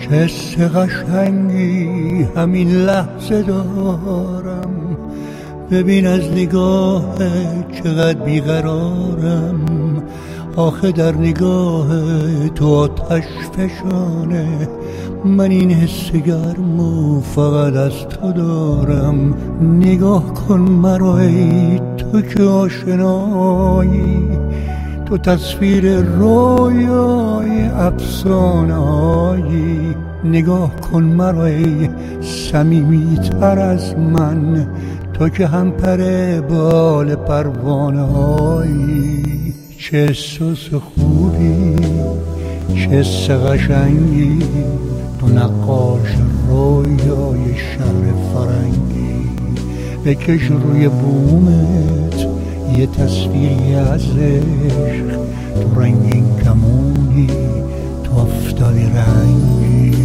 چه حس قشنگی همین لحظه دارم، ببین از نگاه چقدر بیقرارم. آخه در نگاه تو آتش فشانه، من این حس گرمو فقط از تو دارم. نگاه کن مرا ای تو که آشنایی، تو تصویر رویای افسانه‌ای. نگاه کن مرا ای صمیمی تر از من، تو که هم پر بال پروانه‌ای. چه احساس خوبی، چه حس قشنگی، تو نقاش رویای شهر فرنگی. بکش روی بومت یه تصویری از عشق، تو رنگین کمونی، تو آفتابی رنگی.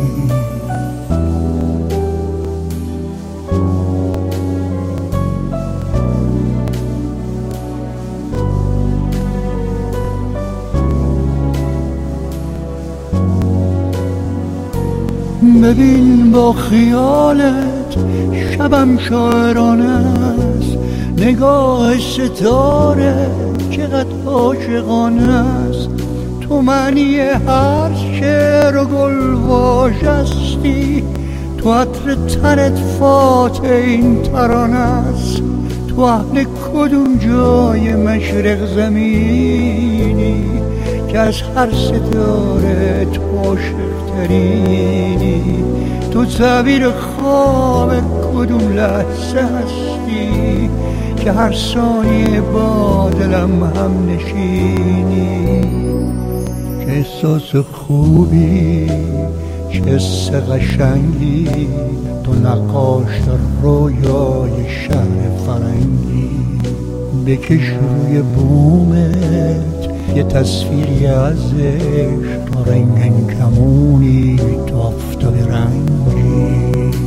ببین با خیالت شبم شاعرانه است، نگاه ستاره چقدر عاشقانه است. تو معنی هر شعر و گل واژه‌ستی، تو عطر تنت فاتح این ترانه است. تو اهل کدوم جای مشرق زمینی که از هر ستاره تو عاشق ترینی؟ تو تعبیر خواب کدوم لحظه هستی که هر ثانیه با دلم هم نشینی؟ چه احساس خوبی، چه حس قشنگی، تو نقاش رویای شهر فرنگی. بکش روی بومت یه تصویری از عشق، تو رنگین کمونی، تو آفتاب رنگی.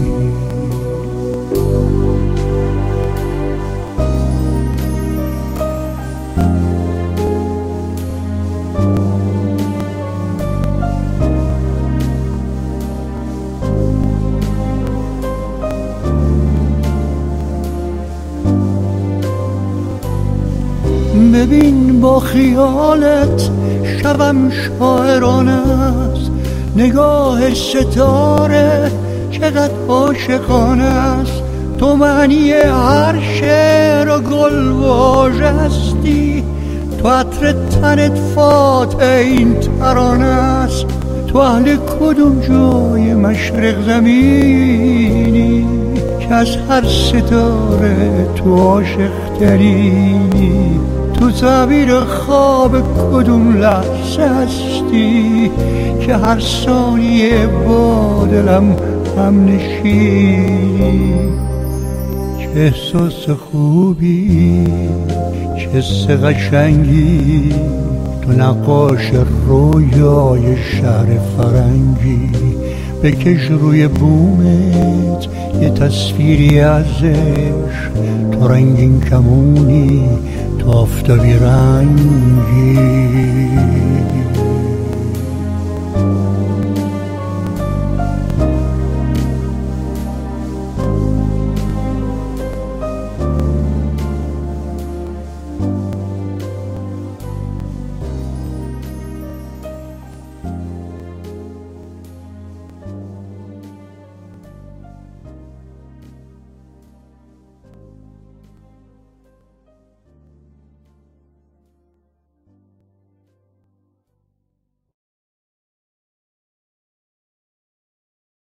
ببین با خیالت شبم شاعرانه است، نگاه ستاره چقدر عاشقانه است. تو معنی هر شعر و گل واژه‌ستی، تو عطر تنت فاتح این ترانه است. تو اهل کدوم جای مشرق زمینی که از هر ستاره تو عاشق ترینی؟ تو تعبیر خواب کدوم لحظه هستی که هر ثانیه با دلم هم نشینی؟ چه احساس خوبی، چه حس قشنگی، تو نقاش رویای شهر فرنگی. بکش روی بومت یه تصویری از عشق، تو رنگین کمونی، تو آفتابی رنگی.